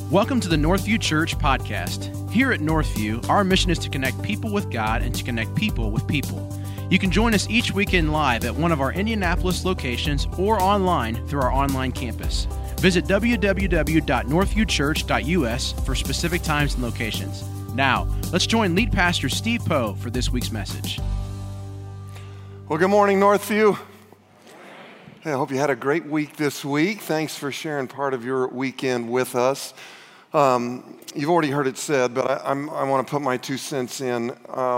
Welcome to the Northview Church podcast. Here at Northview, our mission is to connect people with God and to connect people with people. You can join us each weekend live at one of our Indianapolis locations or online through our online campus. Visit www.northviewchurch.us for specific times and locations. Now, let's join lead pastor Steve Poe for this week's message. Well, good morning, Northview. Hey, I hope you had a great week this week. Thanks for sharing part of your weekend with us. You've already heard it said, but I want to put my 2 cents in.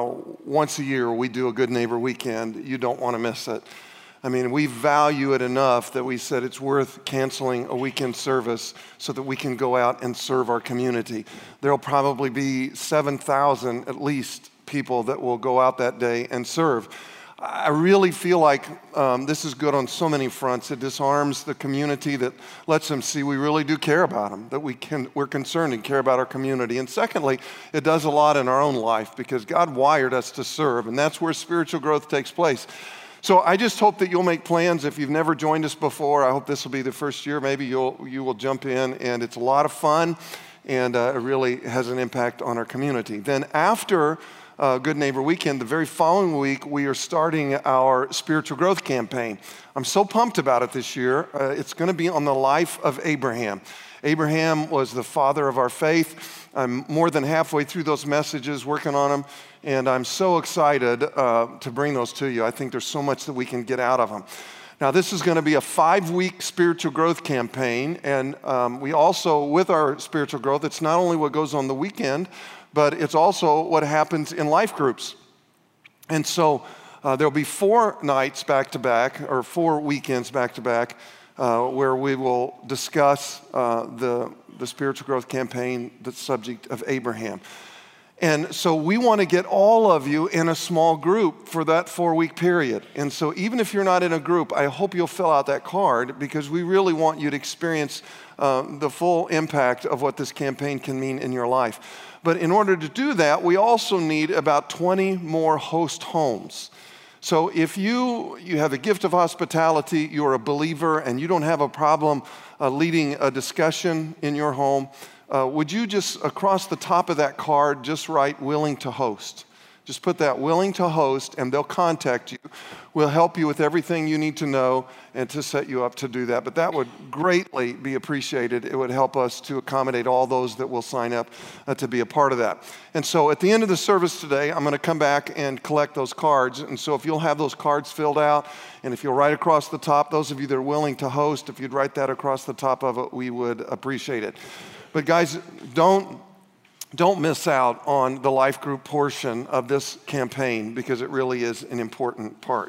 Once a year, we do a Good Neighbor Weekend. You don't want to miss it. I mean, we value it enough that we said it's worth canceling a weekend service so that we can go out and serve our community. There'll probably be 7,000 at least people that will go out that day and serve. I really feel like this is good on so many fronts. It disarms the community, that lets them see we really do care about them, that we're concerned and care about our community. And secondly, it does a lot in our own life because God wired us to serve, and that's where spiritual growth takes place. So I just hope that you'll make plans. If you've never joined us before, I hope this will be the first year. Maybe you will jump in, and it's a lot of fun, and it really has an impact on our community. Then after Good Neighbor Weekend, the very following week, we are starting our spiritual growth campaign. I'm so pumped about it this year. It's going to be on the life of Abraham. Abraham was the father of our faith. I'm more than halfway through those messages, working on them, and I'm so excited to bring those to you. I think there's so much that we can get out of them. Now, this is going to be a 5-week spiritual growth campaign, and we also, with our spiritual growth, it's not only what goes on the weekend, but it's also what happens in life groups. And so there'll be 4 nights back-to-back, or 4 weekends back-to-back, where we will discuss the spiritual growth campaign, the subject of Abraham. And so we want to get all of you in a small group for that 4-week period. And so even if you're not in a group, I hope you'll fill out that card, because we really want you to experience the full impact of what this campaign can mean in your life. But in order to do that, we also need about 20 more host homes. So if you have a gift of hospitality, you're a believer, and you don't have a problem leading a discussion in your home, would you just, across the top of that card, just write willing to host? Just put that willing to host, and they'll contact you. We'll help you with everything you need to know and to set you up to do that. But that would greatly be appreciated. It would help us to accommodate all those that will sign up to be a part of that. And so at the end of the service today, I'm going to come back and collect those cards. And so if you'll have those cards filled out, and if you'll write across the top, those of you that are willing to host, if you'd write that across the top of it, we would appreciate it. But guys, don't miss out on the life group portion of this campaign, because it really is an important part.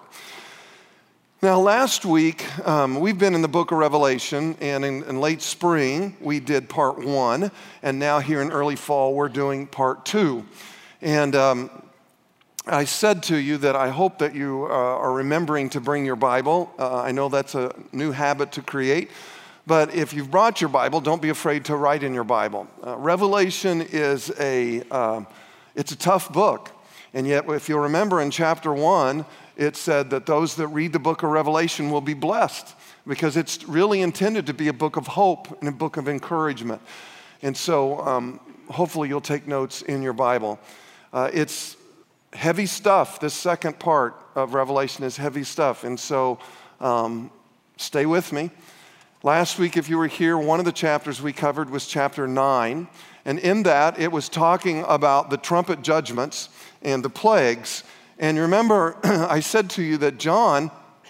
Now, last week, we've been in the book of Revelation, and in late spring, we did part 1, and now here in early fall, we're doing part 2. And I said to you that I hope that you are remembering to bring your Bible. I know that's a new habit to create. But if you've brought your Bible, don't be afraid to write in your Bible. Revelation is it's a tough book. And yet, if you'll remember in chapter 1, it said that those that read the book of Revelation will be blessed, because it's really intended to be a book of hope and a book of encouragement. And so hopefully you'll take notes in your Bible. It's heavy stuff. This second part of Revelation is heavy stuff. And so stay with me. Last week, if you were here, one of the chapters we covered was chapter 9. And in that, it was talking about the trumpet judgments and the plagues. And remember, I said to you that John,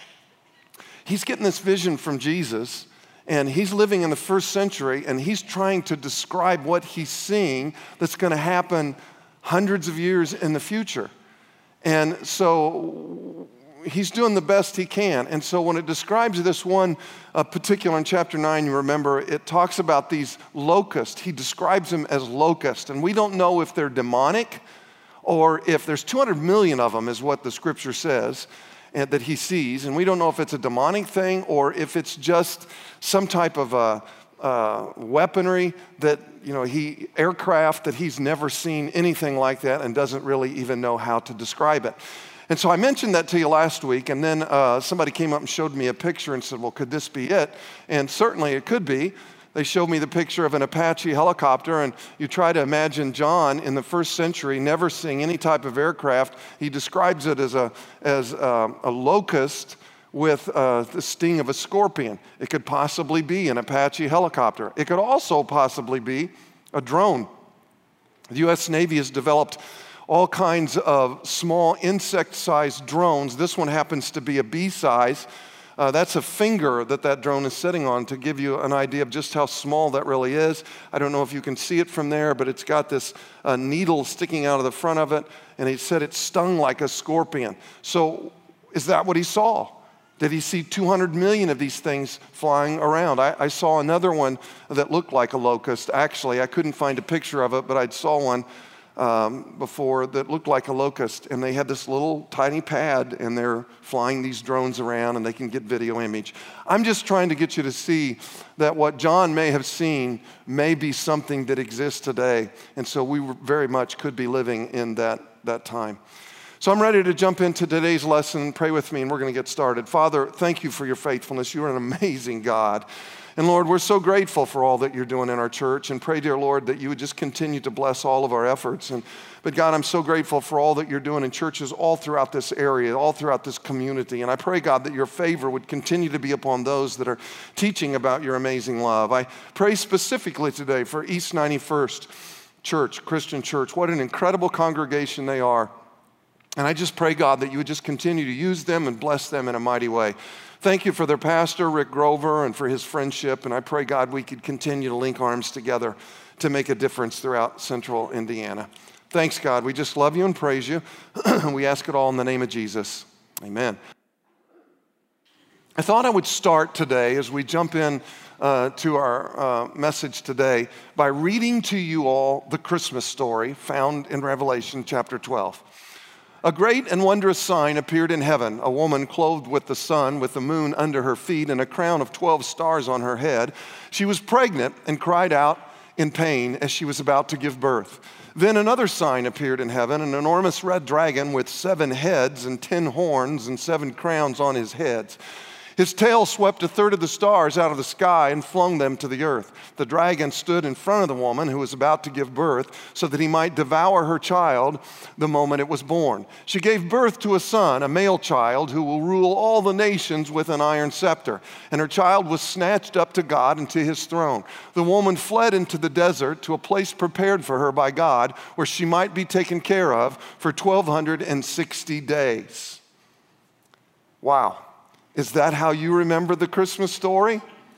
he's getting this vision from Jesus, and he's living in the first century, and he's trying to describe what he's seeing that's going to happen hundreds of years in the future. And so he's doing the best he can. And so when it describes this one particular in chapter 9, you remember, it talks about these locusts. He describes them as locusts. And we don't know if they're demonic or if there's 200 million of them is what the scripture says and that he sees. And we don't know if it's a demonic thing or if it's just some type of weaponry that, aircraft that he's never seen anything like that and doesn't really even know how to describe it. And so I mentioned that to you last week, and then somebody came up and showed me a picture and said, well, could this be it? And certainly it could be. They showed me the picture of an Apache helicopter, and you try to imagine John in the first century never seeing any type of aircraft. He describes it as a locust with the sting of a scorpion. It could possibly be an Apache helicopter. It could also possibly be a drone. The U.S. Navy has developed all kinds of small insect-sized drones. This one happens to be a bee size. That's a finger that drone is sitting on to give you an idea of just how small that really is. I don't know if you can see it from there, but it's got this needle sticking out of the front of it, and he said it stung like a scorpion. So is that what he saw? Did he see 200 million of these things flying around? I saw another one that looked like a locust. Actually, I couldn't find a picture of it, but I saw one before that looked like a locust, and they had this little tiny pad, and they're flying these drones around, and they can get video image. I'm just trying to get you to see that what John may have seen may be something that exists today, and so we very much could be living in that time. So I'm ready to jump into today's lesson. Pray with me, and we're going to get started. Father, thank you for your faithfulness. You are an amazing God. And Lord, we're so grateful for all that you're doing in our church, and pray, dear Lord, that you would just continue to bless all of our efforts. But God, I'm so grateful for all that you're doing in churches all throughout this area, all throughout this community. And I pray, God, that your favor would continue to be upon those that are teaching about your amazing love. I pray specifically today for East 91st Church, Christian Church. What an incredible congregation they are. And I just pray, God, that you would just continue to use them and bless them in a mighty way. Thank you for their pastor, Rick Grover, and for his friendship. And I pray, God, we could continue to link arms together to make a difference throughout central Indiana. Thanks, God. We just love you and praise you. We ask it all in the name of Jesus. Amen. I thought I would start today as we jump in to our message today by reading to you all the Christmas story found in Revelation chapter 12. A great and wondrous sign appeared in heaven, a woman clothed with the sun, with the moon under her feet, and a crown of 12 stars on her head. She was pregnant and cried out in pain as she was about to give birth. Then another sign appeared in heaven, an enormous red dragon with 7 heads and 10 horns and 7 crowns on his heads. His tail swept a third of the stars out of the sky and flung them to the earth. The dragon stood in front of the woman who was about to give birth so that he might devour her child the moment it was born. She gave birth to a son, a male child, who will rule all the nations with an iron scepter. And her child was snatched up to God and to his throne. The woman fled into the desert to a place prepared for her by God where she might be taken care of for 1,260 days. Wow. Is that how you remember the Christmas story?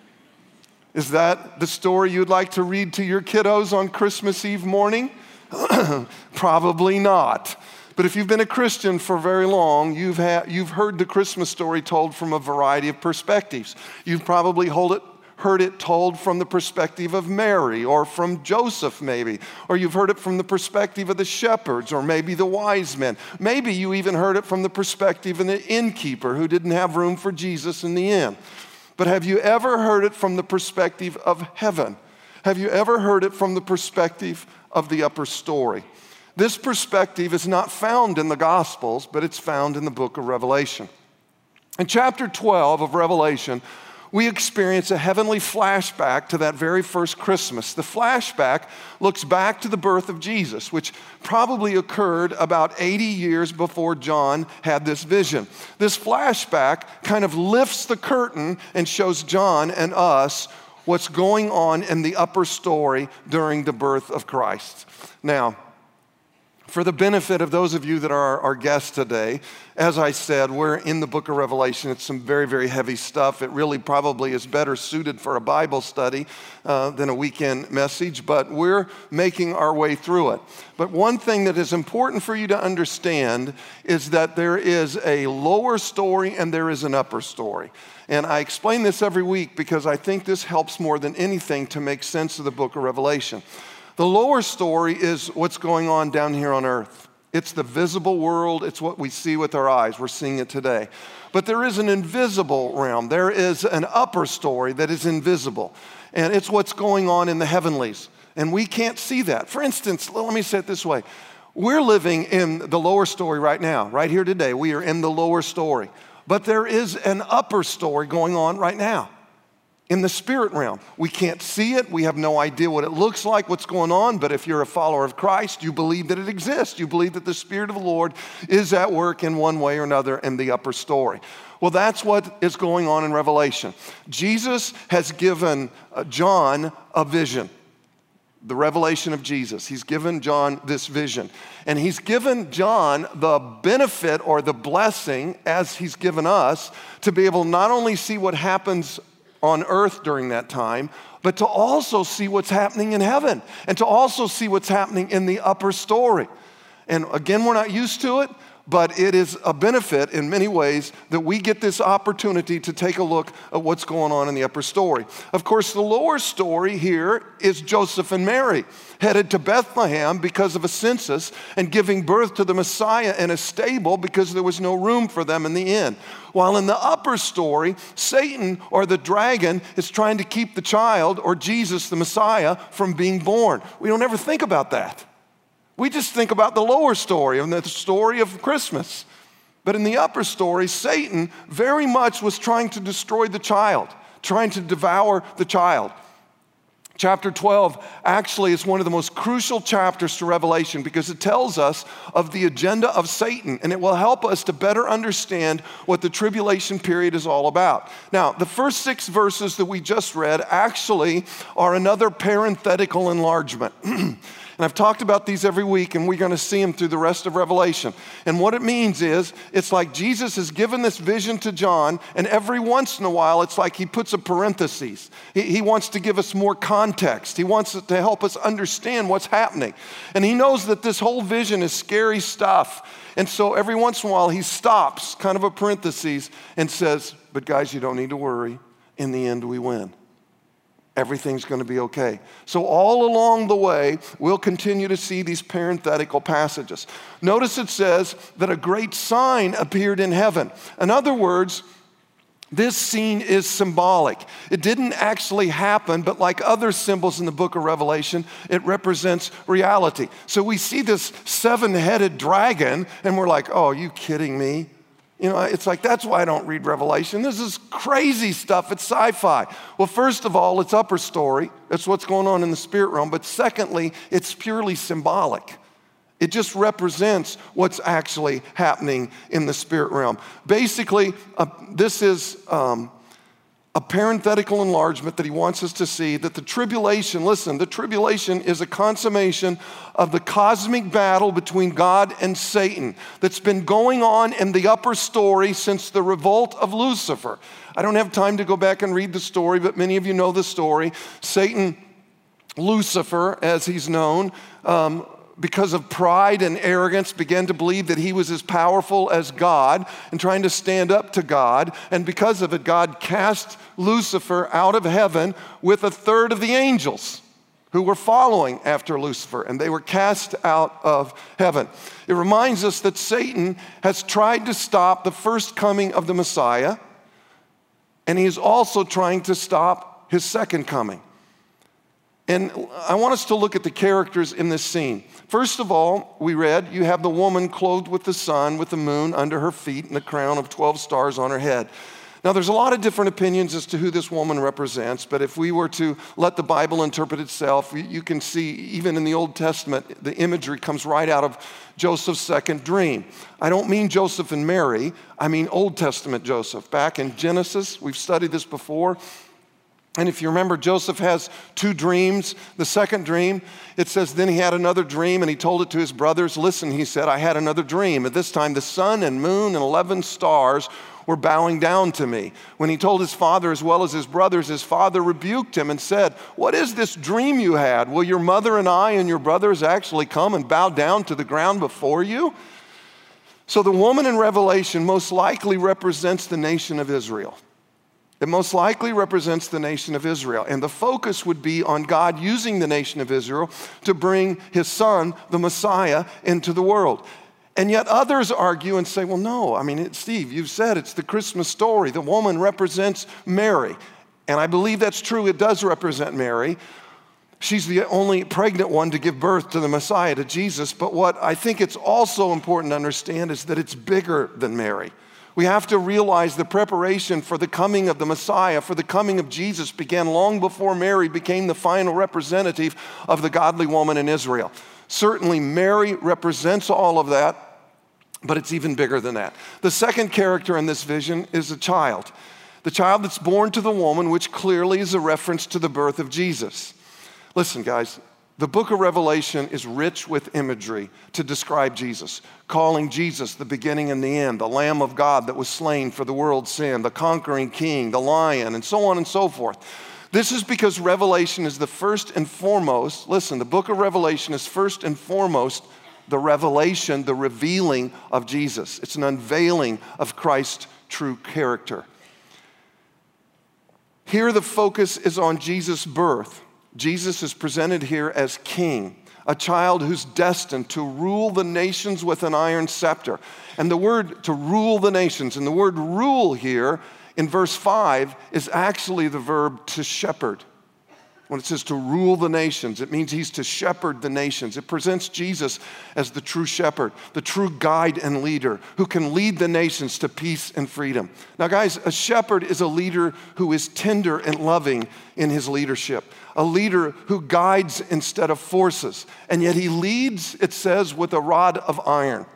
Is that the story you'd like to read to your kiddos on Christmas Eve morning? Probably not. But if you've been a Christian for very long, you've heard the Christmas story told from a variety of perspectives. You've probably heard it told from the perspective of Mary or from Joseph maybe, or you've heard it from the perspective of the shepherds or maybe the wise men. Maybe you even heard it from the perspective of the innkeeper who didn't have room for Jesus in the inn. But have you ever heard it from the perspective of heaven? Have you ever heard it from the perspective of the upper story? This perspective is not found in the Gospels, but it's found in the book of Revelation. In chapter 12 of Revelation, we experience a heavenly flashback to that very first Christmas. The flashback looks back to the birth of Jesus, which probably occurred about 80 years before John had this vision. This flashback kind of lifts the curtain and shows John and us what's going on in the upper story during the birth of Christ. Now, for the benefit of those of you that are our guests today, as I said, we're in the book of Revelation. It's some very, very heavy stuff. It really probably is better suited for a Bible study than a weekend message, but we're making our way through it. But one thing that is important for you to understand is that there is a lower story and there is an upper story. And I explain this every week because I think this helps more than anything to make sense of the book of Revelation. The lower story is what's going on down here on earth. It's the visible world. It's what we see with our eyes. We're seeing it today. But there is an invisible realm. There is an upper story that is invisible. And it's what's going on in the heavenlies. And we can't see that. For instance, let me say it this way. We're living in the lower story right now. Right here today, we are in the lower story. But there is an upper story going on right now. in the spirit realm. We can't see it. We have no idea what it looks like, what's going on. But if you're a follower of Christ, you believe that it exists. You believe that the Spirit of the Lord is at work in one way or another in the upper story. Well, that's what is going on in Revelation. Jesus has given John a vision. The revelation of Jesus. He's given John this vision. And he's given John the benefit or the blessing, as he's given us, to be able to not only see what happens on earth during that time, but to also see what's happening in heaven and to also see what's happening in the upper story. And again, we're not used to it, but it is a benefit in many ways that we get this opportunity to take a look at what's going on in the upper story. Of course, the lower story here is Joseph and Mary headed to Bethlehem because of a census and giving birth to the Messiah in a stable because there was no room for them in the inn. While in the upper story, Satan or the dragon is trying to keep the child or Jesus, the Messiah, from being born. We don't ever think about that. We just think about the lower story and the story of Christmas. But in the upper story, Satan very much was trying to destroy the child, trying to devour the child. Chapter 12 actually is one of the most crucial chapters to Revelation because it tells us of the agenda of Satan, and it will help us to better understand what the tribulation period is all about. Now, the first 6 verses that we just read actually are another parenthetical enlargement. And I've talked about these every week, and we're going to see them through the rest of Revelation. And what it means is, it's like Jesus has given this vision to John, and every once in a while, it's like he puts a parenthesis. He wants to give us more context. He wants to help us understand what's happening. And he knows that this whole vision is scary stuff. And so every once in a while, he stops, kind of a parenthesis, and says, but guys, you don't need to worry. In the end, we win. Everything's going to be okay. So all along the way, we'll continue to see these parenthetical passages. Notice it says that a great sign appeared in heaven. In other words, this scene is symbolic. It didn't actually happen, but like other symbols in the book of Revelation, it represents reality. So we see this 7-headed dragon, and we're like, oh, are you kidding me? You know, it's like, that's why I don't read Revelation. This is crazy stuff. It's sci-fi. Well, first of all, it's upper story. That's what's going on in the spirit realm. But secondly, it's purely symbolic. It just represents what's actually happening in the spirit realm. Basically, this is a parenthetical enlargement that he wants us to see that the tribulation, listen, the tribulation is a consummation of the cosmic battle between God and Satan that's been going on in the upper story since the revolt of Lucifer. I don't have time to go back and read the story, but many of you know the story. Satan, Lucifer, as he's known, because of pride and arrogance, began to believe that he was as powerful as God and trying to stand up to God. And because of it, God cast Lucifer out of heaven with a third of the angels who were following after Lucifer, and they were cast out of heaven. It reminds us that Satan has tried to stop the first coming of the Messiah, and he is also trying to stop his second coming. And I want us to look at the characters in this scene. First of all, we read, you have the woman clothed with the sun, with the moon under her feet, and a crown of 12 stars on her head. Now, there's a lot of different opinions as to who this woman represents, but if we were to let the Bible interpret itself, you can see, even in the Old Testament, the imagery comes right out of Joseph's second dream. I don't mean Joseph and Mary, I mean Old Testament Joseph. Back in Genesis, we've studied this before. And if you remember, Joseph has 2 dreams. The second dream, it says, then he had another dream, and he told it to his brothers. Listen, he said, I had another dream. At this time, the sun and moon and 11 stars were bowing down to me. When he told his father as well as his brothers, his father rebuked him and said, what is this dream you had? Will your mother and I and your brothers actually come and bow down to the ground before you? So the woman in Revelation most likely represents the nation of Israel. It most likely represents the nation of Israel. And the focus would be on God using the nation of Israel to bring his son, the Messiah, into the world. And yet others argue and say, well, no, I mean, Steve, you've said it's the Christmas story. The woman represents Mary. And I believe that's true. It does represent Mary. She's the only pregnant one to give birth to the Messiah, to Jesus. But what I think it's also important to understand is that it's bigger than Mary. We have to realize the preparation for the coming of the Messiah, for the coming of Jesus, began long before Mary became the final representative of the godly woman in Israel. Certainly, Mary represents all of that, but it's even bigger than that. The second character in this vision is a child. The child that's born to the woman, which clearly is a reference to the birth of Jesus. Listen, guys, the book of Revelation is rich with imagery to describe Jesus, calling Jesus the beginning and the end, the Lamb of God that was slain for the world's sin, the conquering king, the lion, and so on and so forth. This is because Revelation is the first and foremost, listen, the book of Revelation is first and foremost the revelation, the revealing of Jesus. It's an unveiling of Christ's true character. Here the focus is on Jesus' birth. Jesus is presented here as king, a child who's destined to rule the nations with an iron scepter. And the word to rule the nations, and the word rule here in verse 5 is actually the verb to shepherd. When it says to rule the nations, it means he's to shepherd the nations. It presents Jesus as the true shepherd, the true guide and leader who can lead the nations to peace and freedom. Now, guys, a shepherd is a leader who is tender and loving in his leadership, a leader who guides instead of forces. And yet he leads, it says, with a rod of iron,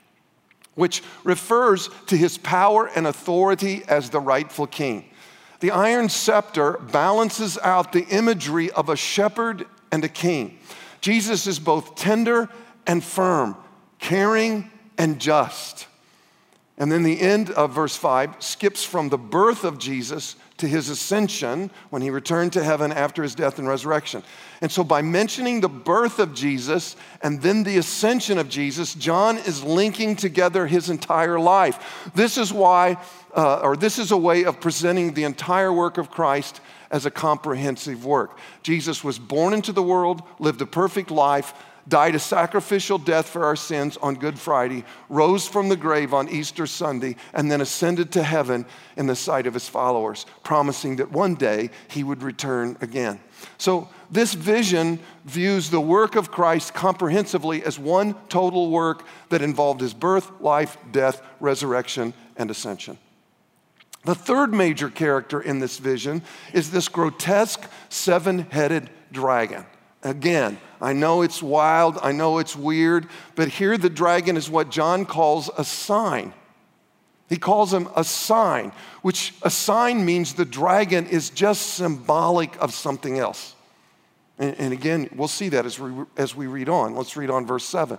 which refers to his power and authority as the rightful king. The iron scepter balances out the imagery of a shepherd and a king. Jesus is both tender and firm, caring and just. And then the end of verse 5 skips from the birth of Jesus to his ascension when he returned to heaven after his death and resurrection. And so by mentioning the birth of Jesus and then the ascension of Jesus, John is linking together his entire life. This is why, this is a way of presenting the entire work of Christ as a comprehensive work. Jesus was born into the world, lived a perfect life, died a sacrificial death for our sins on Good Friday, rose from the grave on Easter Sunday, and then ascended to heaven in the sight of his followers, promising that one day he would return again. So this vision views the work of Christ comprehensively as one total work that involved his birth, life, death, resurrection, and ascension. The third major character in this vision is this grotesque seven-headed dragon. Again, I know it's wild, I know it's weird, but here the dragon is what John calls a sign. He calls him a sign, which a sign means the dragon is just symbolic of something else. And again, we'll see that as we read on. Let's read on verse 7.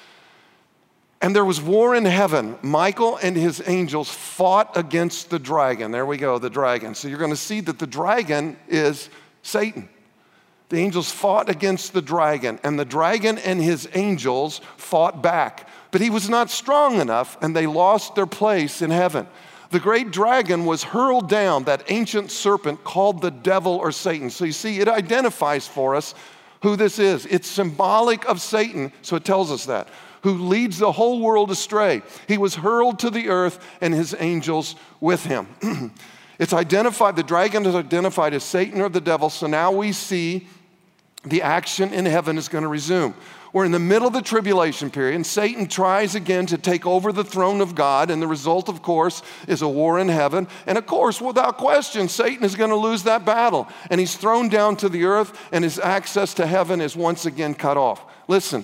And there was war in heaven. Michael and his angels fought against the dragon. There we go, the dragon. So you're going to see that the dragon is Satan. The angels fought against the dragon, and the dragon and his angels fought back. But he was not strong enough, and they lost their place in heaven. The great dragon was hurled down, that ancient serpent called the devil or Satan. So you see, it identifies for us who this is. It's symbolic of Satan, so it tells us that, who leads the whole world astray. He was hurled to the earth, and his angels with him. It's identified, the dragon is identified as Satan or the devil, so now we see the action in heaven is going to resume. We're in the middle of the tribulation period, and Satan tries again to take over the throne of God, and the result, of course, is a war in heaven. And of course, without question, Satan is going to lose that battle, and he's thrown down to the earth, and his access to heaven is once again cut off. Listen,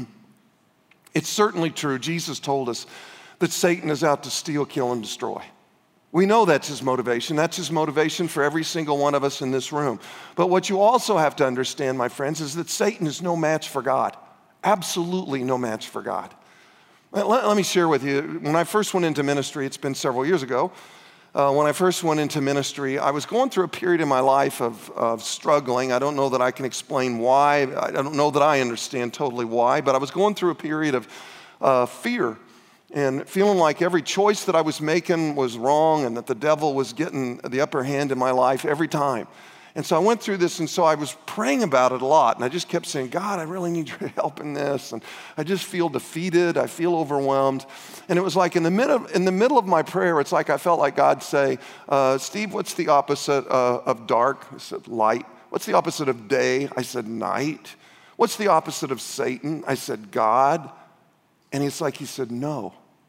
it's certainly true. Jesus told us that Satan is out to steal, kill, and destroy. We know that's his motivation. That's his motivation for every single one of us in this room. But what you also have to understand, my friends, is that Satan is no match for God. Absolutely no match for God. Let me share with you, when I first went into ministry, it's been several years ago, when I first went into ministry, I was going through a period in my life of struggling. I don't know that I can explain why. I don't know that I understand totally why, but I was going through a period of fear and feeling like every choice that I was making was wrong and that the devil was getting the upper hand in my life every time. And so I went through this, and so I was praying about it a lot, and I just kept saying, God, I really need your help in this, and I just feel defeated, I feel overwhelmed. And it was like in the middle of my prayer, it's like I felt like God say, Steve, what's the opposite of dark? I said, light. What's the opposite of day? I said, night. What's the opposite of Satan? I said, God. And it's like he said, no,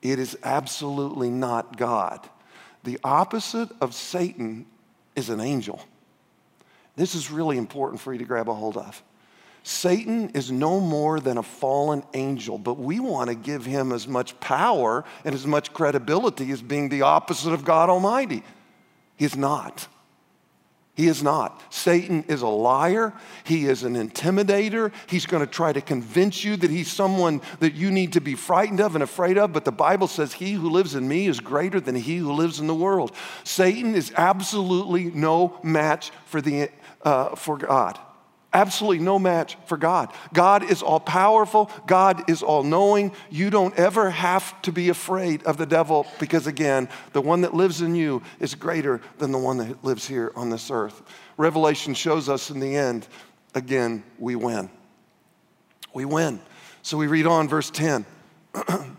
It is absolutely not God. The opposite of Satan is an angel. This is really important for you to grab a hold of. Satan is no more than a fallen angel, but we want to give him as much power and as much credibility as being the opposite of God Almighty. He is not. He is not. Satan is a liar. He is an intimidator. He's going to try to convince you that he's someone that you need to be frightened of and afraid of. But the Bible says, he who lives in me is greater than he who lives in the world. Satan is absolutely no match for God. Absolutely no match for God. God is all powerful. God is all knowing. You don't ever have to be afraid of the devil because, again, the one that lives in you is greater than the one that lives here on this earth. Revelation shows us in the end, again, we win. We win. So we read on verse 10. Then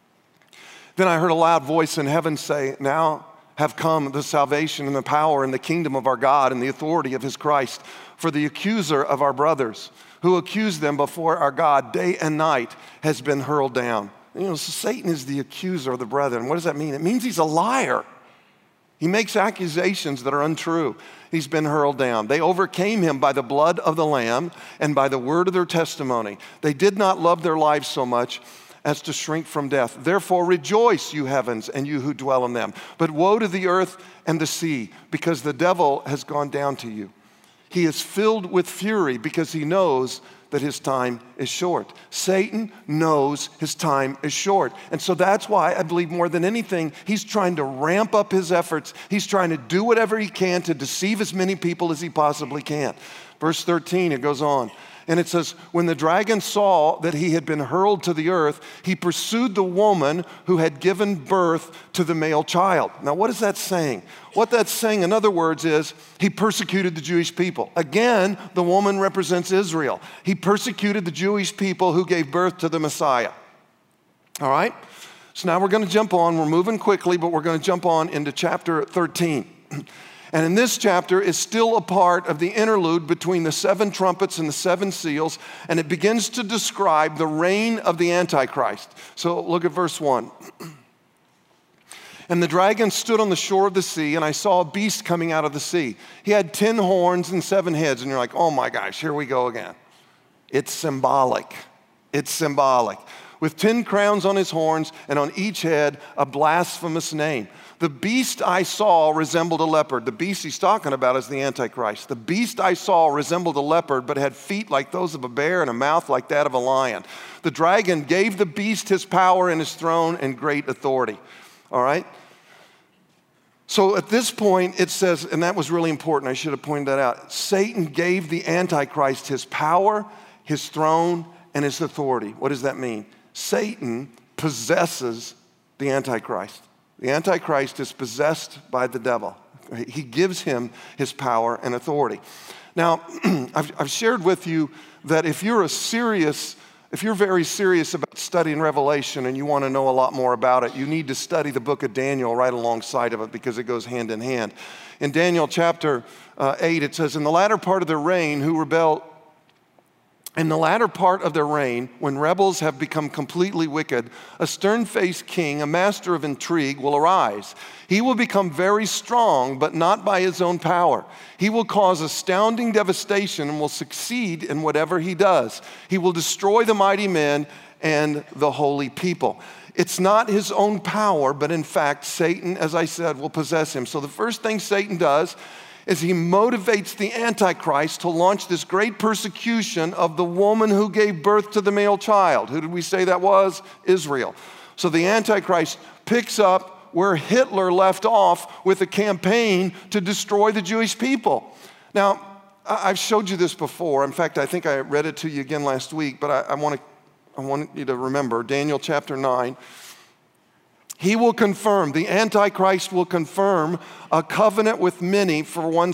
I heard a loud voice in heaven say, now have come the salvation and the power and the kingdom of our God and the authority of his Christ. For the accuser of our brothers, who accused them before our God day and night, has been hurled down. So Satan is the accuser of the brethren. What does that mean? It means he's a liar. He makes accusations that are untrue. He's been hurled down. They overcame him by the blood of the Lamb and by the word of their testimony. They did not love their lives so much as to shrink from death. Therefore rejoice, you heavens, and you who dwell in them. But woe to the earth and the sea, because the devil has gone down to you. He is filled with fury because he knows that his time is short. Satan knows his time is short. And so that's why I believe more than anything, he's trying to ramp up his efforts. He's trying to do whatever he can to deceive as many people as he possibly can. Verse 13, it goes on. And it says, when the dragon saw that he had been hurled to the earth, he pursued the woman who had given birth to the male child. Now, what is that saying? What that's saying, in other words, is he persecuted the Jewish people. Again, the woman represents Israel. He persecuted the Jewish people who gave birth to the Messiah. All right? So now we're going to jump on. We're moving quickly, but we're going to jump on into chapter 13. And in this chapter is still a part of the interlude between the 7 trumpets and the 7 seals, and it begins to describe the reign of the Antichrist. So look at verse 1. And the dragon stood on the shore of the sea, and I saw a beast coming out of the sea. He had 10 horns and 7 heads, and you're like, oh my gosh, here we go again. It's symbolic. It's symbolic. With 10 crowns on his horns, and on each head a blasphemous name. The beast I saw resembled a leopard. The beast he's talking about is the Antichrist. The beast I saw resembled a leopard, but had feet like those of a bear and a mouth like that of a lion. The dragon gave the beast his power and his throne and great authority. All right? So at this point, it says, and that was really important, I should have pointed that out. Satan gave the Antichrist his power, his throne, and his authority. What does that mean? Satan possesses the Antichrist. The Antichrist is possessed by the devil. He gives him his power and authority. Now, I've shared with you that if you're very serious about studying Revelation and you want to know a lot more about it, you need to study the book of Daniel right alongside of it because it goes hand in hand. In Daniel chapter 8, it says, in the latter part of their reign, in the latter part of their reign, when rebels have become completely wicked, a stern-faced king, a master of intrigue, will arise. He will become very strong, but not by his own power. He will cause astounding devastation and will succeed in whatever he does. He will destroy the mighty men and the holy people. It's not his own power, but in fact, Satan, as I said, will possess him. So the first thing Satan does is he motivates the Antichrist to launch this great persecution of the woman who gave birth to the male child. Who did we say that was? Israel. So the Antichrist picks up where Hitler left off with a campaign to destroy the Jewish people. Now, I've showed you this before. In fact, I think I read it to you again last week, but I want you to remember Daniel chapter 9. He will confirm, the Antichrist will confirm a covenant with many for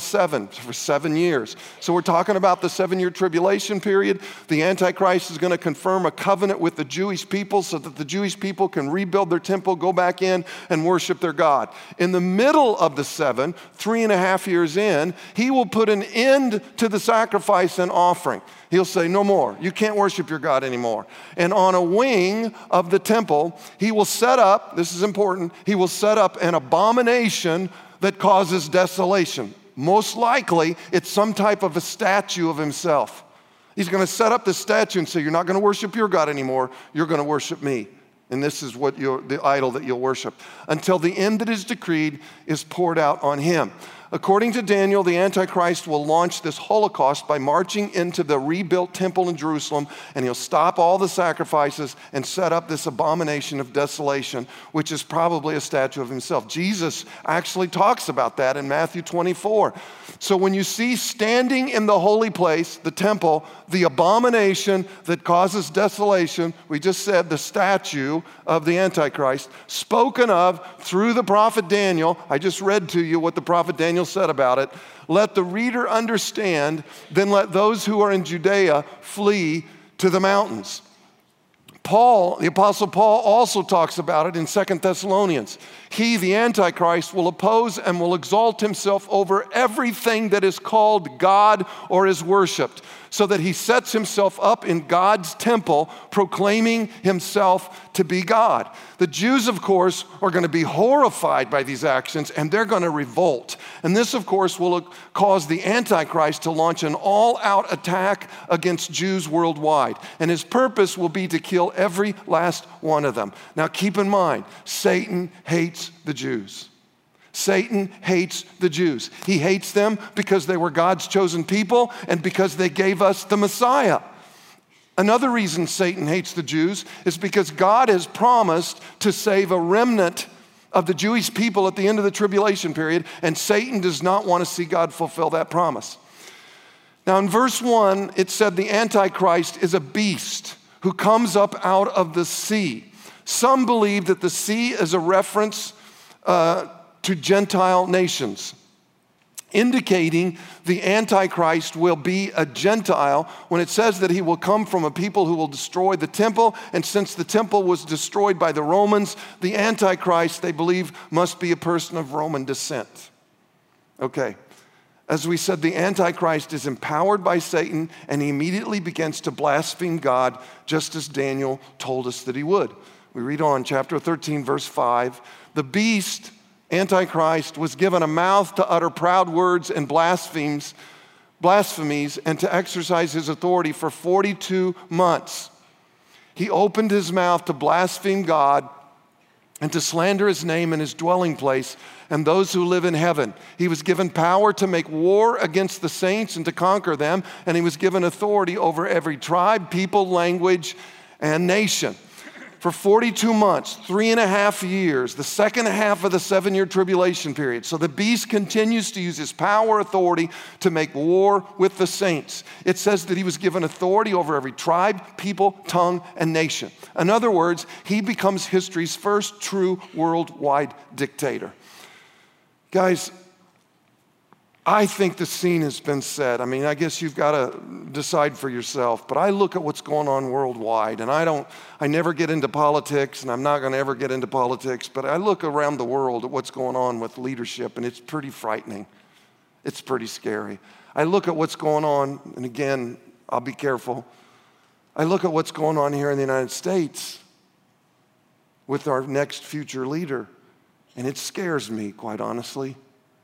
7 years. So we're talking about the 7-year tribulation period. The Antichrist is going to confirm a covenant with the Jewish people so that the Jewish people can rebuild their temple, go back in and worship their God. In the middle of the 7, 3.5 years in, he will put an end to the sacrifice and offering. He'll say, no more. You can't worship your God anymore. And on a wing of the temple, he will set up, this is important, he will set up an abomination that causes desolation. Most likely, it's some type of a statue of himself. He's going to set up this statue and say, you're not going to worship your God anymore. You're going to worship me. And this is what the idol that you'll worship. Until the end that is decreed is poured out on him. According to Daniel, the Antichrist will launch this Holocaust by marching into the rebuilt temple in Jerusalem, and he'll stop all the sacrifices and set up this abomination of desolation, which is probably a statue of himself. Jesus actually talks about that in Matthew 24. So when you see standing in the holy place, the temple, the abomination that causes desolation, we just said the statue of the Antichrist, spoken of through the prophet Daniel. I just read to you what the prophet Daniel said about it. Let the reader understand, then let those who are in Judea flee to the mountains. Paul, the Apostle Paul, also talks about it in 2 Thessalonians. He, the Antichrist, will oppose and will exalt himself over everything that is called God or is worshiped, so that he sets himself up in God's temple, proclaiming himself to be God. The Jews, of course, are going to be horrified by these actions, and they're going to revolt. And this, of course, will cause the Antichrist to launch an all-out attack against Jews worldwide. And his purpose will be to kill every last one of them. Now, keep in mind, Satan hates the Jews. Satan hates the Jews. He hates them because they were God's chosen people and because they gave us the Messiah. Another reason Satan hates the Jews is because God has promised to save a remnant of the Jewish people at the end of the tribulation period, and Satan does not want to see God fulfill that promise. Now, in verse 1, it said the Antichrist is a beast who comes up out of the sea. Some believe that the sea is a reference to Gentile nations, indicating the Antichrist will be a Gentile when it says that he will come from a people who will destroy the temple. And since the temple was destroyed by the Romans, the Antichrist, they believe, must be a person of Roman descent. Okay. As we said, the Antichrist is empowered by Satan, and he immediately begins to blaspheme God, just as Daniel told us that he would. We read on, chapter 13, verse 5. The beast, Antichrist, was given a mouth to utter proud words and blasphemies, and to exercise his authority for 42 months. He opened his mouth to blaspheme God and to slander his name and his dwelling place and those who live in heaven. He was given power to make war against the saints and to conquer them, and he was given authority over every tribe, people, language, and nation. For 42 months, 3.5 years, the second half of the 7-year tribulation period. So the beast continues to use his power, authority to make war with the saints. It says that he was given authority over every tribe, people, tongue, and nation. In other words, he becomes history's first true worldwide dictator. Guys, I think the scene has been set. I mean, I guess you've got to decide for yourself, but I look at what's going on worldwide, and I never get into politics, and I'm not going to ever get into politics, but I look around the world at what's going on with leadership, and it's pretty frightening. It's pretty scary. I look at what's going on, and again, I'll be careful. I look at what's going on here in the United States with our next future leader, and it scares me, quite honestly.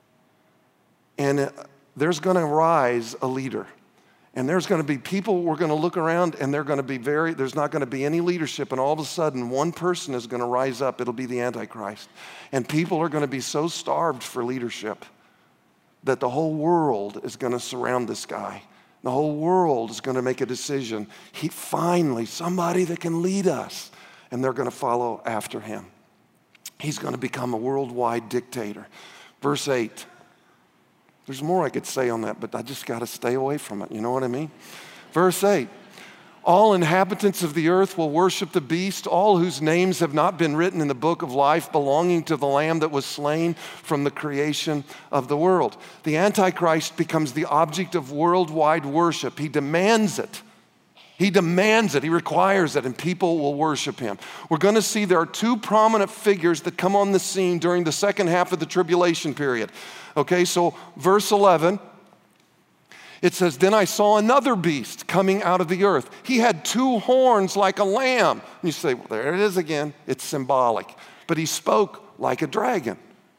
And there's going to rise a leader. And there's going to be people, we're going to look around, and they're going to be there's not going to be any leadership, and all of a sudden, one person is going to rise up. It'll be the Antichrist. And people are going to be so starved for leadership that the whole world is going to surround this guy. The whole world is going to make a decision. Finally, somebody that can lead us, and they're going to follow after him. He's going to become a worldwide dictator. Verse 8. There's more I could say on that, but I just got to stay away from it. You know what I mean? Verse 8. All inhabitants of the earth will worship the beast, all whose names have not been written in the book of life belonging to the Lamb that was slain from the creation of the world. The Antichrist becomes the object of worldwide worship. He demands it. He demands it, he requires it, and people will worship him. We're going to see there are two prominent figures that come on the scene during the second half of the tribulation period. Okay, so verse 11, it says, "Then I saw another beast coming out of the earth. He had two horns like a lamb." And you say, well, there it is again. It's symbolic. But he spoke like a dragon.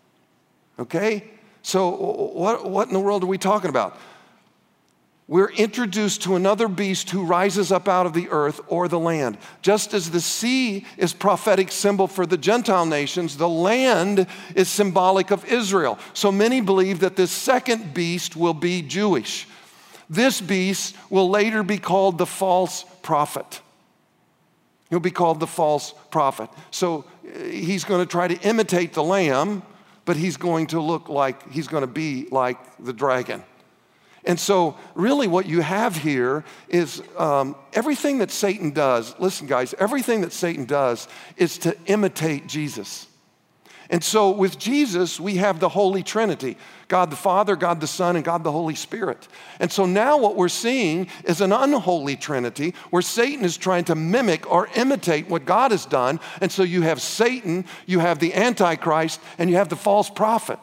Okay? So what in the world are we talking about? We're introduced to another beast who rises up out of the earth or the land. Just as the sea is prophetic symbol for the Gentile nations, the land is symbolic of Israel. So many believe that this second beast will be Jewish. This beast will later be called the false prophet. He'll be called the false prophet. So he's going to try to imitate the lamb, but he's going to be like the dragon. And so really what you have here is everything that Satan does, listen guys, everything that Satan does is to imitate Jesus. And so with Jesus, we have the Holy Trinity, God the Father, God the Son, and God the Holy Spirit. And so now what we're seeing is an unholy Trinity where Satan is trying to mimic or imitate what God has done. And so you have Satan, you have the Antichrist, and you have the false prophet.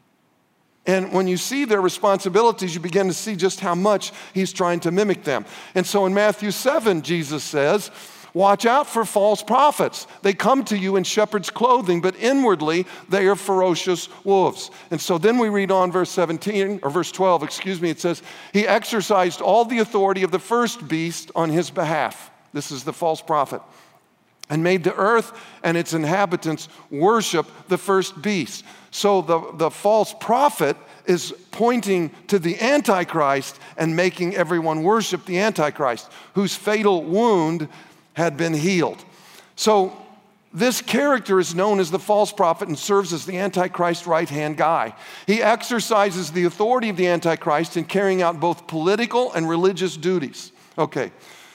And when you see their responsibilities, you begin to see just how much he's trying to mimic them. And so in Matthew 7, Jesus says, "Watch out for false prophets. They come to you in shepherd's clothing, but inwardly they are ferocious wolves." And so then we read on verse 12, it says, "He exercised all the authority of the first beast on his behalf." This is the false prophet. "And made the earth and its inhabitants worship the first beast." So the false prophet is pointing to the Antichrist and making everyone worship the Antichrist, whose fatal wound had been healed. So this character is known as the false prophet and serves as the Antichrist right-hand guy. He exercises the authority of the Antichrist in carrying out both political and religious duties. Okay.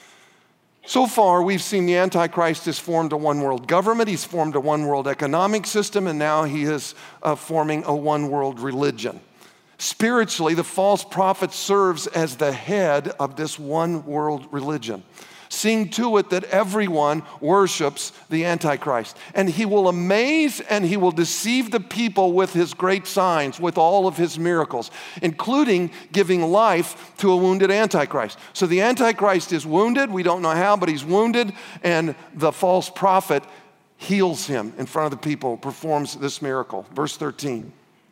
So far, we've seen the Antichrist has formed a one-world government, he's formed a one-world economic system, and now he is forming a one-world religion. Spiritually, the false prophet serves as the head of this one-world religion, seeing to it that everyone worships the Antichrist. And he will amaze and he will deceive the people with his great signs, with all of his miracles, including giving life to a wounded Antichrist. So the Antichrist is wounded. We don't know how, but he's wounded. And the false prophet heals him in front of the people, performs this miracle. Verse 13.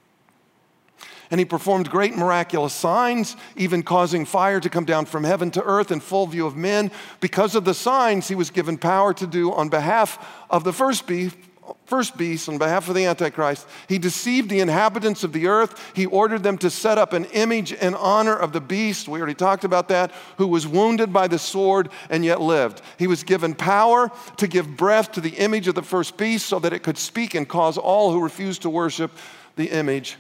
"And he performed great miraculous signs, even causing fire to come down from heaven to earth in full view of men. Because of the signs, he was given power to do on behalf of the first beast, on behalf of the Antichrist. He deceived the inhabitants of the earth. He ordered them to set up an image in honor of the beast," we already talked about that, "who was wounded by the sword and yet lived. He was given power to give breath to the image of the first beast so that it could speak and cause all who refused to worship the image,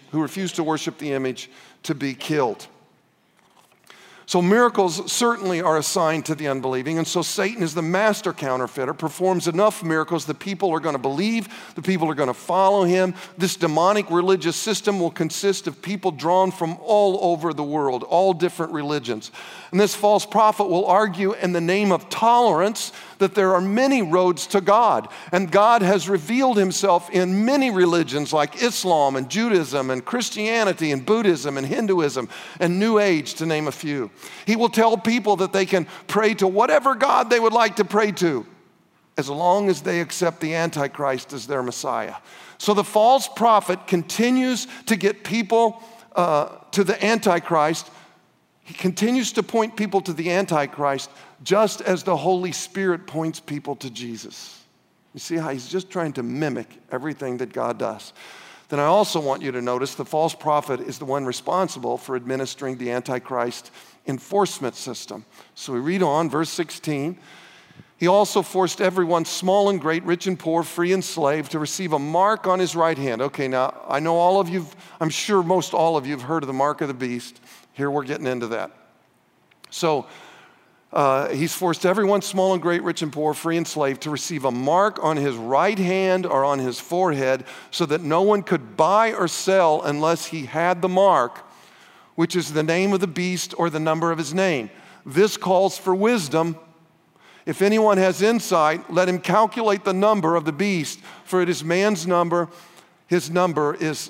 to be killed." So miracles certainly are a sign to the unbelieving, and so Satan is the master counterfeiter, performs enough miracles that people are going to believe, the people are going to follow him. This demonic religious system will consist of people drawn from all over the world, all different religions. And this false prophet will argue in the name of tolerance that there are many roads to God, and God has revealed himself in many religions like Islam and Judaism and Christianity and Buddhism and Hinduism and New Age, to name a few. He will tell people that they can pray to whatever God they would like to pray to, as long as they accept the Antichrist as their Messiah. So the false prophet continues to get people to the Antichrist. He continues to point people to the Antichrist just as the Holy Spirit points people to Jesus. You see how he's just trying to mimic everything that God does. Then I also want you to notice the false prophet is the one responsible for administering the Antichrist enforcement system. So we read on, verse 16. "He also forced everyone, small and great, rich and poor, free and slave, to receive a mark on his right hand." Okay, now I know all of you, I'm sure most all of you have heard of the mark of the beast. Here we're getting into that. So He's forced everyone, small and great, rich and poor, free and slave, to receive a mark on his right hand or on his forehead so that no one could buy or sell unless he had the mark, which is the name of the beast or the number of his name. This calls for wisdom. If anyone has insight, let him calculate the number of the beast, for it is man's number. His number is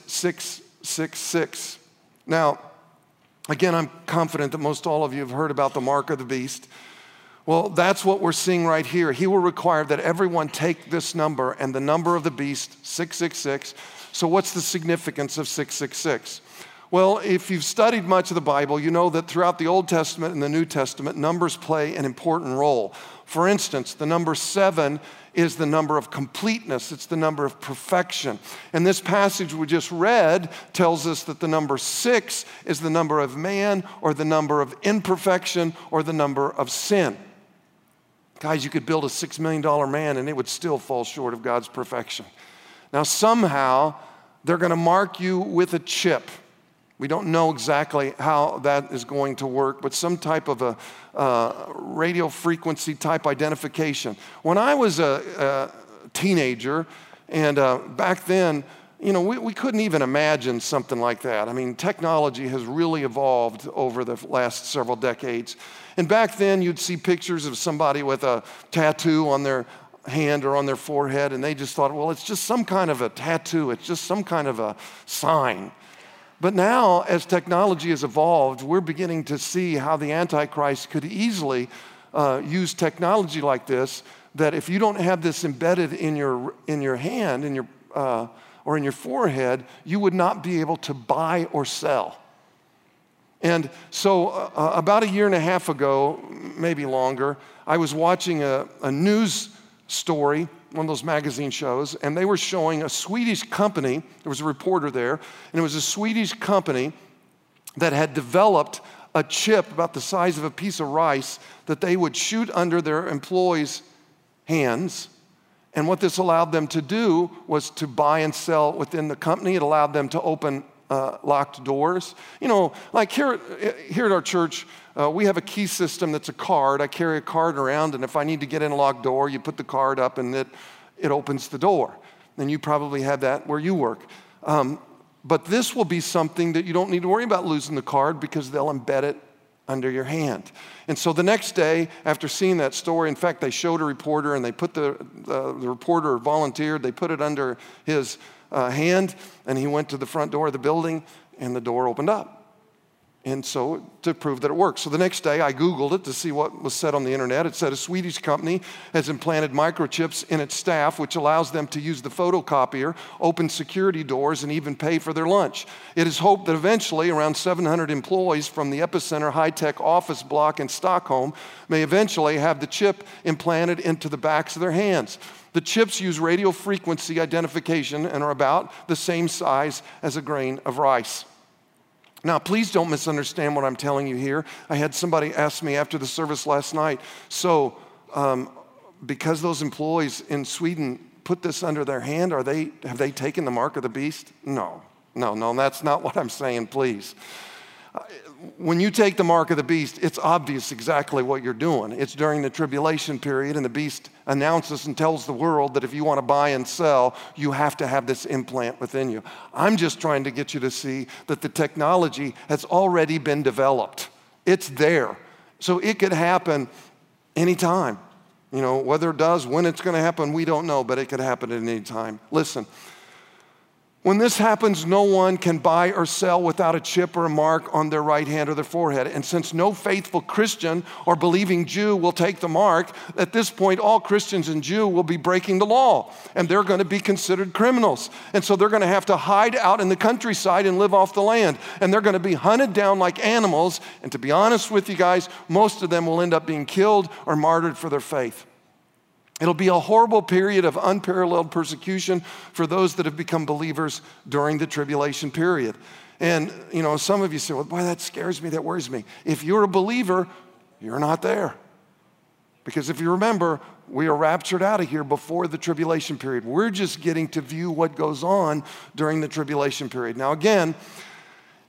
666. Now, again, I'm confident that most all of you have heard about the mark of the beast. Well, that's what we're seeing right here. He will require that everyone take this number and the number of the beast, 666. So what's the significance of 666? Well, if you've studied much of the Bible, you know that throughout the Old Testament and the New Testament, numbers play an important role. For instance, the number 7 is the number of completeness. It's the number of perfection. And this passage we just read tells us that the number 6 is the number of man, or the number of imperfection, or the number of sin. Guys, you could build a $6 million man and it would still fall short of God's perfection. Now, somehow, they're going to mark you with a chip. We don't know exactly how that is going to work, but some type of a radio frequency type identification. When I was a teenager, and back then, you know, we couldn't even imagine something like that. I mean, technology has really evolved over the last several decades. And back then, you'd see pictures of somebody with a tattoo on their hand or on their forehead, and they just thought, well, it's just some kind of a tattoo. It's just some kind of a sign. But now, as technology has evolved, we're beginning to see how the Antichrist could easily use technology like this, that if you don't have this embedded in your hand, or in your forehead, you would not be able to buy or sell. And so about a year and a half ago, maybe longer, I was watching a news story, one of those magazine shows, and they were showing a Swedish company. There was a reporter there, and it was a Swedish company that had developed a chip about the size of a piece of rice that they would shoot under their employees' hands. And what this allowed them to do was to buy and sell within the company. It allowed them to open locked doors. You know, like here at our church, we have a key system that's a card. I carry a card around, and if I need to get in a locked door, you put the card up and it opens the door. And you probably have that where you work. But this will be something that you don't need to worry about losing the card, because they'll embed it under your hand. And so the next day, after seeing that story, in fact, they showed a reporter, and they put the reporter volunteered, they put it under his hand, and he went to the front door of the building, and the door opened up. And so to prove that it works. So the next day I Googled it to see what was said on the internet. It said a Swedish company has implanted microchips in its staff, which allows them to use the photocopier, open security doors, and even pay for their lunch. It is hoped that eventually around 700 employees from the Epicenter high-tech office block in Stockholm may eventually have the chip implanted into the backs of their hands. The chips use radio frequency identification and are about the same size as a grain of rice. Now, please don't misunderstand what I'm telling you here. I had somebody ask me after the service last night, so because those employees in Sweden put this under their hand, have they taken the mark of the beast? No, that's not what I'm saying, please. When you take the mark of the beast, it's obvious exactly what you're doing. It's during the tribulation period, and the beast announces and tells the world that if you want to buy and sell, you have to have this implant within you. I'm just trying to get you to see that the technology has already been developed. It's there. So it could happen anytime. You know, whether it does, when it's going to happen, we don't know, but it could happen at any time. Listen. When this happens, no one can buy or sell without a chip or a mark on their right hand or their forehead. And since no faithful Christian or believing Jew will take the mark, at this point, all Christians and Jew will be breaking the law, and they're going to be considered criminals. And so they're going to have to hide out in the countryside and live off the land. And they're going to be hunted down like animals. And to be honest with you guys, most of them will end up being killed or martyred for their faith. It'll be a horrible period of unparalleled persecution for those that have become believers during the tribulation period. And, you know, some of you say, well, boy, that scares me, that worries me. If you're a believer, you're not there. Because if you remember, we are raptured out of here before the tribulation period. We're just getting to view what goes on during the tribulation period. Now, again,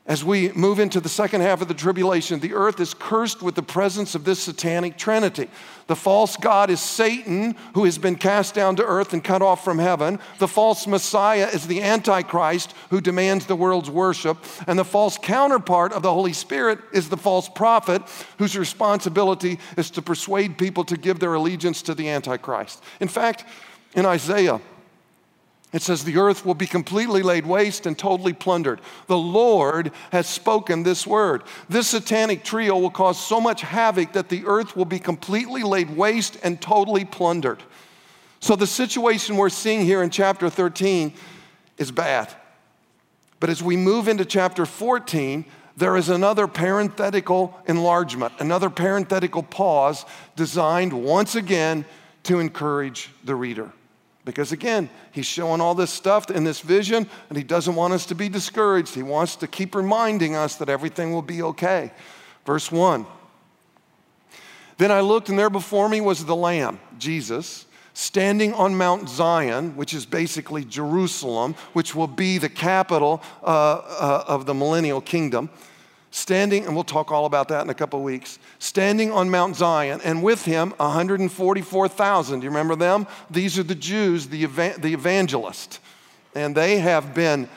As we move into the second half of the tribulation, the earth is cursed with the presence of this satanic trinity. The false god is Satan, who has been cast down to earth and cut off from heaven. The false Messiah is the Antichrist, who demands the world's worship. And the false counterpart of the Holy Spirit is the false prophet, whose responsibility is to persuade people to give their allegiance to the Antichrist. In fact, in Isaiah, it says, the earth will be completely laid waste and totally plundered. The Lord has spoken this word. This satanic trio will cause so much havoc that the earth will be completely laid waste and totally plundered. So the situation we're seeing here in chapter 13 is bad. But as we move into chapter 14, there is another parenthetical enlargement, another parenthetical pause designed once again to encourage the reader. Because again, he's showing all this stuff in this vision, and he doesn't want us to be discouraged. He wants to keep reminding us that everything will be okay. Verse 1. Then I looked, and there before me was the Lamb, Jesus, standing on Mount Zion, which is basically Jerusalem, which will be the capital of the millennial kingdom. Standing, and we'll talk all about that in a couple of weeks, standing on Mount Zion, and with him 144,000. Do you remember them? These are the Jews, the evangelists. And they have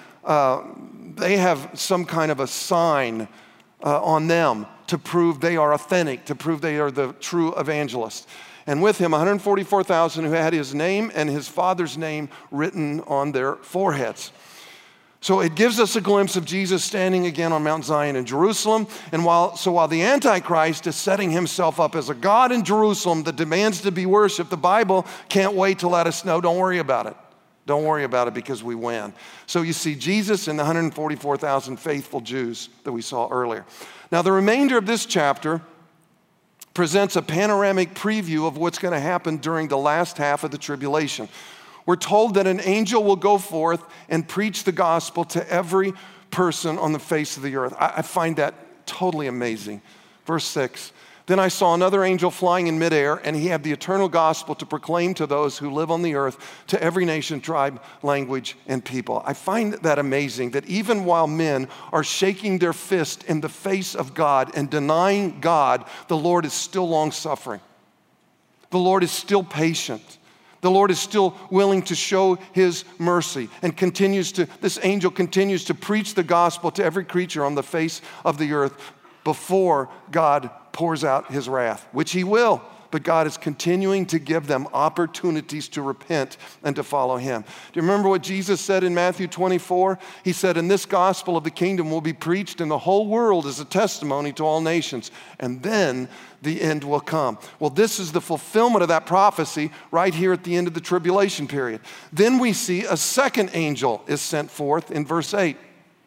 some kind of a sign on them to prove they are authentic, to prove they are the true evangelists. And with him 144,000 who had his name and his father's name written on their foreheads. So it gives us a glimpse of Jesus standing again on Mount Zion in Jerusalem. And while the Antichrist is setting himself up as a god in Jerusalem that demands to be worshiped, the Bible can't wait to let us know, don't worry about it. Don't worry about it because we win. So you see Jesus and the 144,000 faithful Jews that we saw earlier. Now the remainder of this chapter presents a panoramic preview of what's going to happen during the last half of the tribulation. We're told that an angel will go forth and preach the gospel to every person on the face of the earth. I find that totally amazing. Verse 6, then I saw another angel flying in midair, and he had the eternal gospel to proclaim to those who live on the earth, to every nation, tribe, language, and people. I find that amazing that even while men are shaking their fist in the face of God and denying God, the Lord is still long-suffering. The Lord is still patient. The Lord is still willing to show his mercy and this angel continues to preach the gospel to every creature on the face of the earth before God pours out his wrath, which he will. But God is continuing to give them opportunities to repent and to follow him. Do you remember what Jesus said in Matthew 24? He said, and this gospel of the kingdom will be preached in the whole world as a testimony to all nations, and then the end will come. Well, this is the fulfillment of that prophecy right here at the end of the tribulation period. Then we see a second angel is sent forth in verse 8.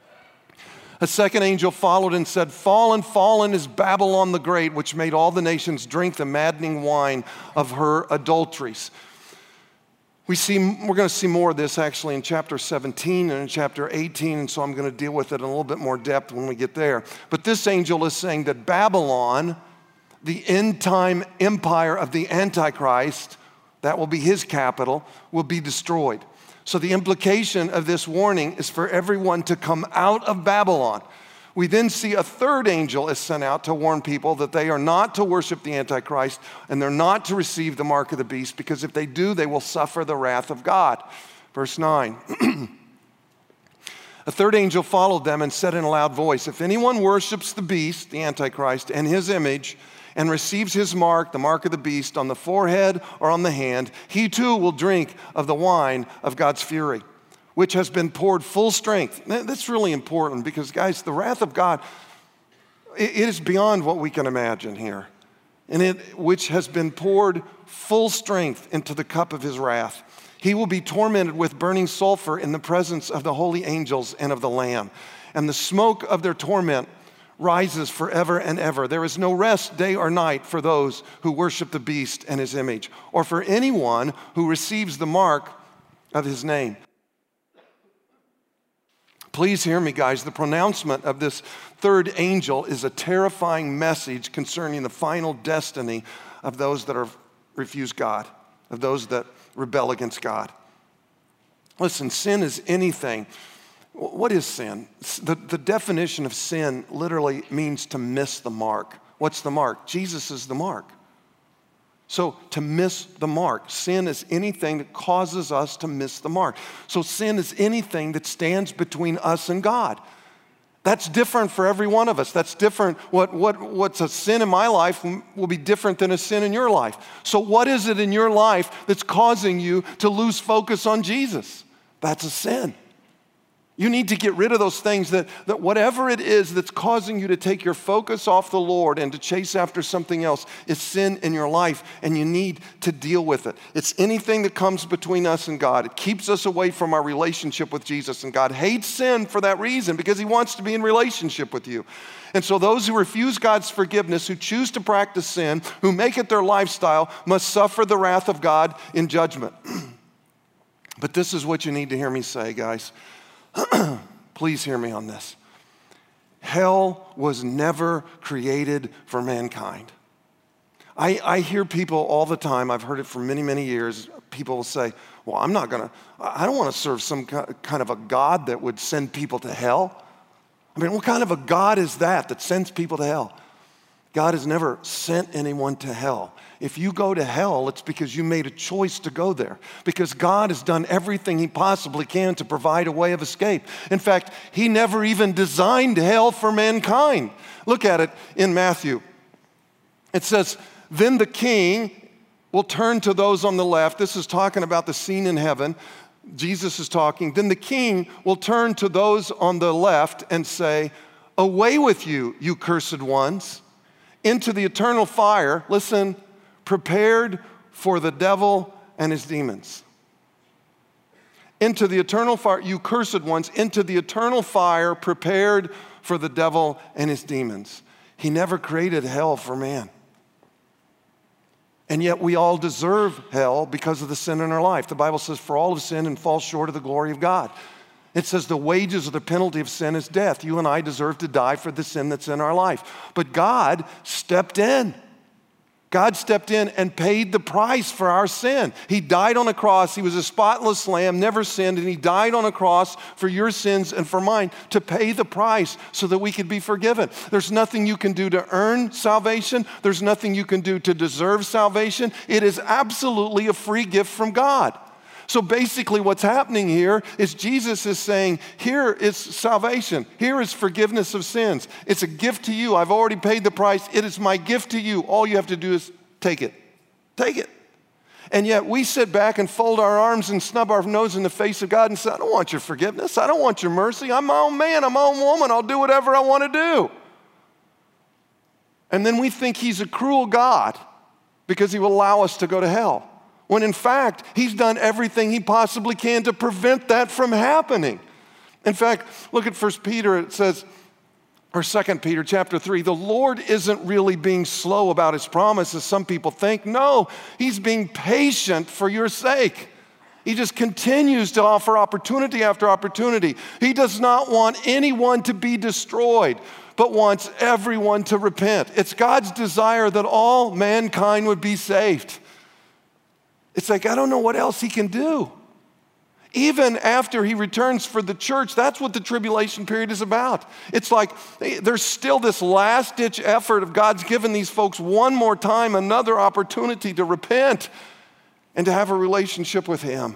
A second angel followed and said, fallen, fallen is Babylon the Great, which made all the nations drink the maddening wine of her adulteries. We're going to see more of this actually in chapter 17 and in chapter 18, and so I'm going to deal with it in a little bit more depth when we get there. But this angel is saying that Babylon, the end-time empire of the Antichrist, that will be his capital, will be destroyed. So the implication of this warning is for everyone to come out of Babylon. We then see a third angel is sent out to warn people that they are not to worship the Antichrist and they're not to receive the mark of the beast, because if they do, they will suffer the wrath of God. Verse 9. A third angel followed them and said in a loud voice, if anyone worships the beast, the Antichrist, and his image, and receives his mark, the mark of the beast, on the forehead or on the hand, he too will drink of the wine of God's fury, which has been poured full strength. That's really important because, guys, the wrath of God, it is beyond what we can imagine here. And which has been poured full strength into the cup of his wrath. He will be tormented with burning sulfur in the presence of the holy angels and of the Lamb. And the smoke of their torment rises forever and ever. There is no rest day or night for those who worship the beast and his image, or for anyone who receives the mark of his name. Please hear me, guys. The pronouncement of this third angel is a terrifying message concerning the final destiny of those that refuse God, of those that rebel against God. Listen, sin is anything What is sin? The definition of sin literally means to miss the mark. What's the mark? Jesus is the mark. So to miss the mark. Sin is anything that causes us to miss the mark. So sin is anything that stands between us and God. That's different for every one of us. That's different. What's a sin in my life will be different than a sin in your life. So what is it in your life that's causing you to lose focus on Jesus? That's a sin. You need to get rid of those things that whatever it is that's causing you to take your focus off the Lord and to chase after something else is sin in your life, and you need to deal with it. It's anything that comes between us and God. It keeps us away from our relationship with Jesus, and God hates sin for that reason because he wants to be in relationship with you. And so those who refuse God's forgiveness, who choose to practice sin, who make it their lifestyle, must suffer the wrath of God in judgment. But this is what you need to hear me say, guys. Please hear me on this. Hell was never created for mankind. I hear people all the time, I've heard it for many, many years, people will say, well, I don't want to serve some kind of a God that would send people to hell. I mean, what kind of a God is that sends people to hell? God has never sent anyone to hell. If you go to hell, it's because you made a choice to go there. Because God has done everything he possibly can to provide a way of escape. In fact, he never even designed hell for mankind. Look at it in Matthew. It says, then the king will turn to those on the left. This is talking about the scene in heaven. Jesus is talking. Then the king will turn to those on the left and say, away with you, you cursed ones, into the eternal fire. Listen, prepared for the devil and his demons. Into the eternal fire, you cursed ones, into the eternal fire prepared for the devil and his demons. He never created hell for man. And yet we all deserve hell because of the sin in our life. The Bible says, for all have sinned and fall short of the glory of God. It says the wages of the penalty of sin is death. You and I deserve to die for the sin that's in our life. But God stepped in. God stepped in and paid the price for our sin. He died on a cross. He was a spotless lamb, never sinned, and he died on a cross for your sins and for mine to pay the price so that we could be forgiven. There's nothing you can do to earn salvation. There's nothing you can do to deserve salvation. It is absolutely a free gift from God. So basically what's happening here is Jesus is saying, here is salvation. Here is forgiveness of sins. It's a gift to you. I've already paid the price. It is my gift to you. All you have to do is take it. Take it. And yet we sit back and fold our arms and snub our nose in the face of God and say, I don't want your forgiveness. I don't want your mercy. I'm my own man. I'm my own woman. I'll do whatever I want to do. And then we think he's a cruel God because he will allow us to go to hell. When in fact, he's done everything he possibly can to prevent that from happening. In fact, look at 1 Peter, it says, or 2 Peter chapter 3, the Lord isn't really being slow about his promise as some people think. No, he's being patient for your sake. He just continues to offer opportunity after opportunity. He does not want anyone to be destroyed, but wants everyone to repent. It's God's desire that all mankind would be saved. It's like, I don't know what else he can do. Even after he returns for the church, that's what the tribulation period is about. It's like there's still this last-ditch effort of God's given these folks one more time, another opportunity to repent and to have a relationship with him.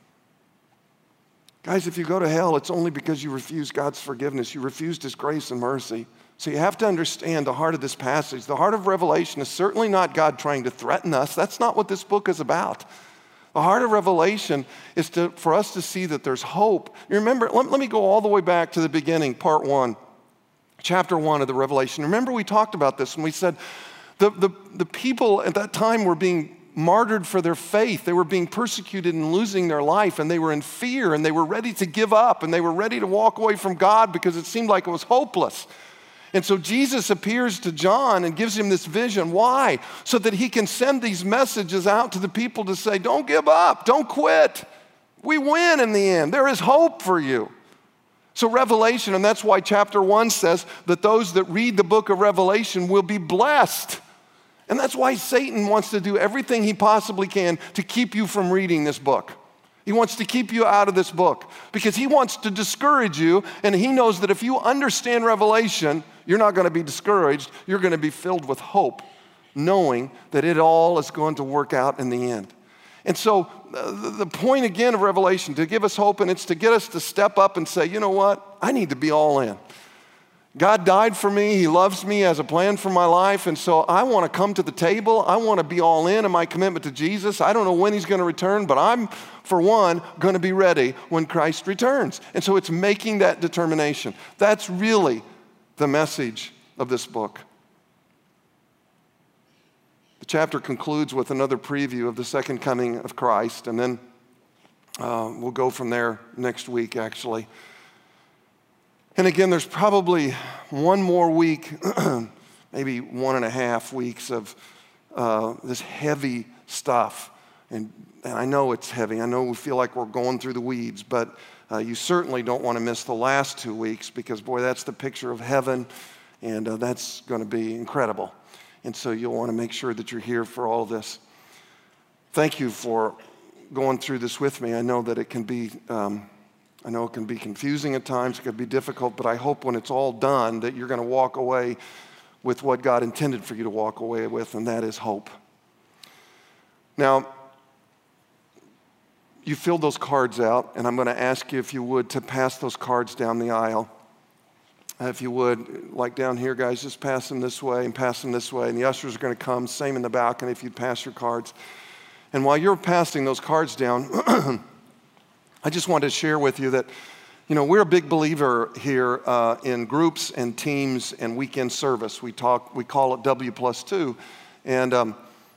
Guys, if you go to hell, it's only because you refuse God's forgiveness. You refused his grace and mercy. So you have to understand the heart of this passage. The heart of Revelation is certainly not God trying to threaten us. That's not what this book is about. The heart of Revelation is for us to see that there's hope. You remember, let me go all the way back to the beginning, part 1, chapter 1 of the Revelation. Remember we talked about this when we said the people at that time were being martyred for their faith. They were being persecuted and losing their life, and they were in fear, and they were ready to give up, and they were ready to walk away from God because it seemed like it was hopeless. And so Jesus appears to John and gives him this vision. Why? So that he can send these messages out to the people to say, don't give up, don't quit. We win in the end. There is hope for you. So Revelation, and that's why chapter 1 says that those that read the book of Revelation will be blessed. And that's why Satan wants to do everything he possibly can to keep you from reading this book. He wants to keep you out of this book because he wants to discourage you, and he knows that if you understand Revelation, you're not going to be discouraged. You're going to be filled with hope, knowing that it all is going to work out in the end. And so the point again of Revelation, to give us hope, and it's to get us to step up and say, you know what? I need to be all in. God died for me. He loves me, has a plan for my life. And so I want to come to the table. I want to be all in my commitment to Jesus. I don't know when he's going to return, but I'm, for one, going to be ready when Christ returns. And so it's making that determination. That's really the message of this book. The chapter concludes with another preview of the second coming of Christ, and then we'll go from there next week, actually. And again, there's probably one more week, maybe 1.5 weeks of this heavy stuff. And I know it's heavy. I know we feel like we're going through the weeds, but you certainly don't want to miss the last 2 weeks because, boy, that's the picture of heaven, and that's going to be incredible. And so you'll want to make sure that you're here for all of this. Thank you for going through this with me. I know that it can be confusing at times, it can be difficult, but I hope when it's all done that you're going to walk away with what God intended for you to walk away with, and that is hope. Now, you filled those cards out, and I'm going to ask you, if you would, to pass those cards down the aisle. If you would, like down here, guys, just pass them this way and pass them this way, and the ushers are going to come, same in the balcony if you'd pass your cards. And while you're passing those cards down, I just wanted to share with you that, we're a big believer here in groups and teams and weekend service. We call it W+2. And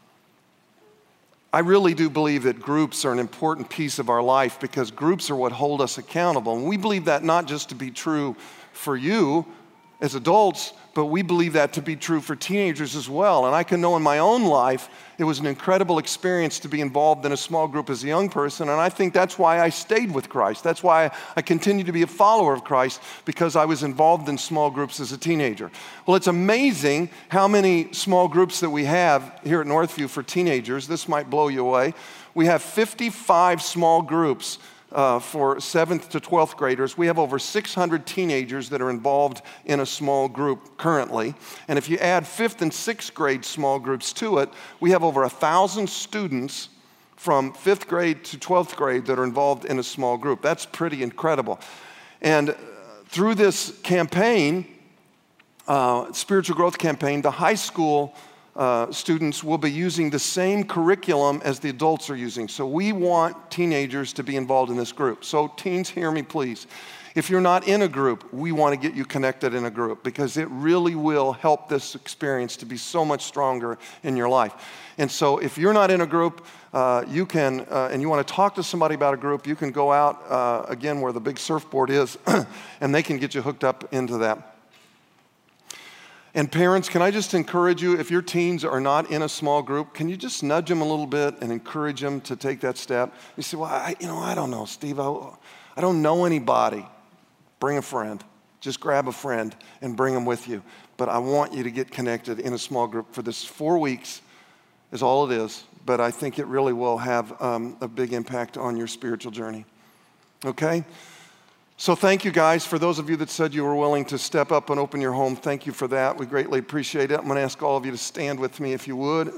I really do believe that groups are an important piece of our life because groups are what hold us accountable. And we believe that not just to be true for you as adults, but we believe that to be true for teenagers as well. And I can know in my own life, it was an incredible experience to be involved in a small group as a young person. And I think that's why I stayed with Christ. That's why I continue to be a follower of Christ, because I was involved in small groups as a teenager. Well, it's amazing how many small groups that we have here at Northview for teenagers. This might blow you away. We have 55 small groups for 7th to 12th graders. We have over 600 teenagers that are involved in a small group currently. And if you add 5th and 6th grade small groups to it, we have over 1,000 students from 5th grade to 12th grade that are involved in a small group. That's pretty incredible. And through this campaign, spiritual growth campaign, the high school students will be using the same curriculum as the adults are using. So we want teenagers to be involved in this group. So teens, hear me please. If you're not in a group, we want to get you connected in a group because it really will help this experience to be so much stronger in your life. And so if you're not in a group, you can, and you want to talk to somebody about a group, you can go out, again, where the big surfboard is, and they can get you hooked up into that. And parents, can I just encourage you, if your teens are not in a small group, can you just nudge them a little bit and encourage them to take that step? You say, well, I don't know, Steve. I don't know anybody. Bring a friend. Just grab a friend and bring them with you. But I want you to get connected in a small group for this 4 weeks is all it is. But I think it really will have a big impact on your spiritual journey. Okay? So thank you, guys. For those of you that said you were willing to step up and open your home, thank you for that. We greatly appreciate it. I'm going to ask all of you to stand with me if you would.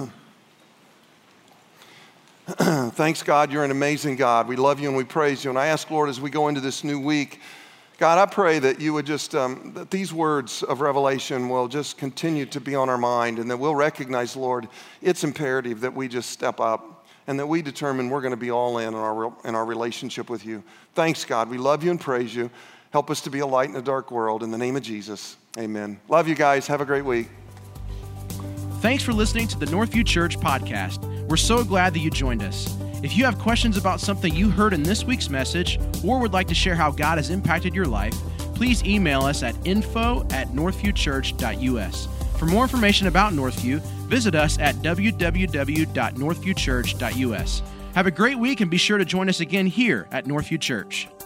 Thanks, God. You're an amazing God. We love you and we praise you. And I ask, Lord, as we go into this new week, God, I pray that you would just, that these words of Revelation will just continue to be on our mind and that we'll recognize, Lord, it's imperative that we just step up and that we determine we're going to be all in our relationship with you. Thanks, God. We love you and praise you. Help us to be a light in a dark world. In the name of Jesus, amen. Love you guys. Have a great week. Thanks for listening to the Northview Church podcast. We're so glad that you joined us. If you have questions about something you heard in this week's message or would like to share how God has impacted your life, please email us at info@northviewchurch.us. For more information about Northview, visit us at www.northviewchurch.us. Have a great week and be sure to join us again here at Northview Church.